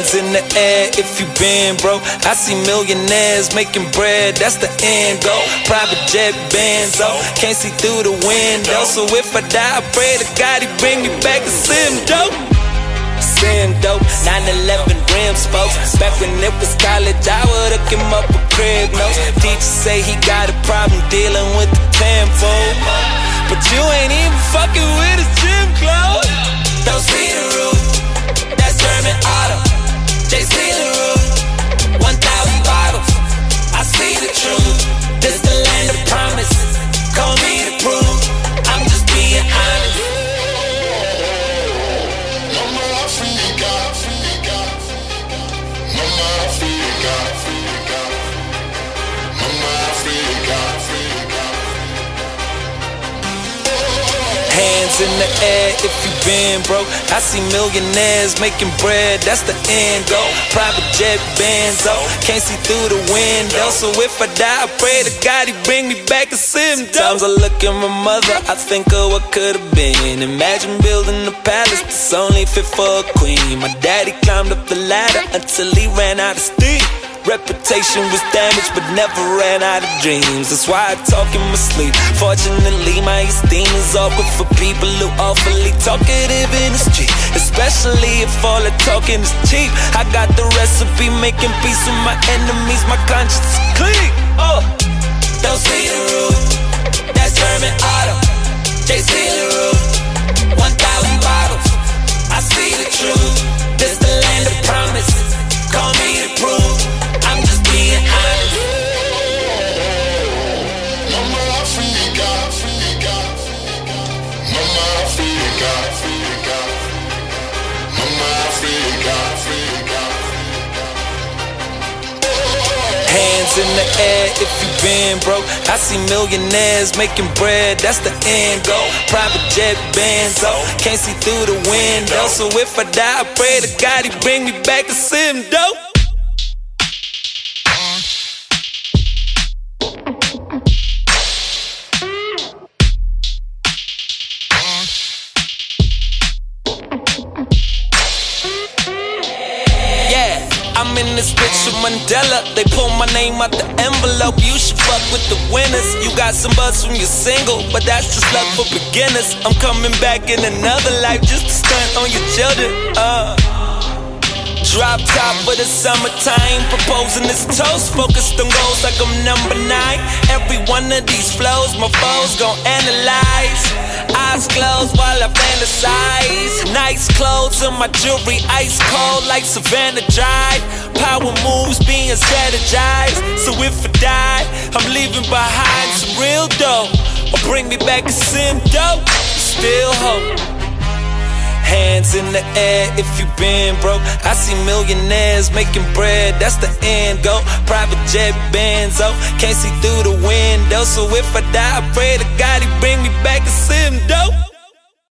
Hands in the air if you been broke. I see millionaires making bread, that's the end goal. Private jet Benzo, can't see through the window. So if I die, I pray to God he bring me back to Sim dope. Sim dope, 9/11 rim spokes. Back when it was college, I would hook him up with crib notes. Teacher say he got a problem dealing with the tempo, but you ain't even fucking with his gym clothes. Don't see the roof, that's German auto. JC the roof, 1,000 bottles. I see the truth, this the land of promise. Call me to prove, I'm just being honest. Hands in the air if you been broke. I see millionaires making bread, that's the end goal. Private jet Benzo, can't see through the window. So if I die, I pray to God he bring me back to Sim. Sometimes I look at my mother, I think of what could've been. Imagine building a palace that's only fit for a queen. My daddy climbed up the ladder until he ran out of steam. Reputation was damaged but never ran out of dreams. That's why I talk in my sleep. Fortunately my esteem is awkward for people who awfully talkative in the street, especially if all the talking is cheap. I got the recipe, making peace with my enemies. My conscience is clean. Don't see the roof, that's German auto. JC the roof, 1,000 bottles. I see the truth, this the land of promise. Call me to prove, I'm just being honest. Mama Africa, Mama Africa, Mama Africa. Hands in the air if you been broke. I see millionaires making bread, that's the end goal. Private jet Benzo, can't see through the window. So if I die, I pray to God he bring me back to Sim dope. I'm in this bitch with Mandela. They pull my name out the envelope. You should fuck with the winners. You got some buzz from your single, but that's just luck for beginners. I'm coming back in another life just to stunt on your children. Drop top for the summertime, proposing this toast, focused on goals like I'm number 9. Every one of these flows, my foes gon' analyze. Eyes closed while I fantasize. Nice clothes and my jewelry ice cold like Savannah Drive. Power moves being strategized. So if I die, I'm leaving behind some real dough, or bring me back a Sim dope. Still hope. Hands in the air if you been broke. I see millionaires making bread, that's the end goal. Private jet Benzo, can't see through the window. So if I die, I pray to God he bring me back to Sim dope.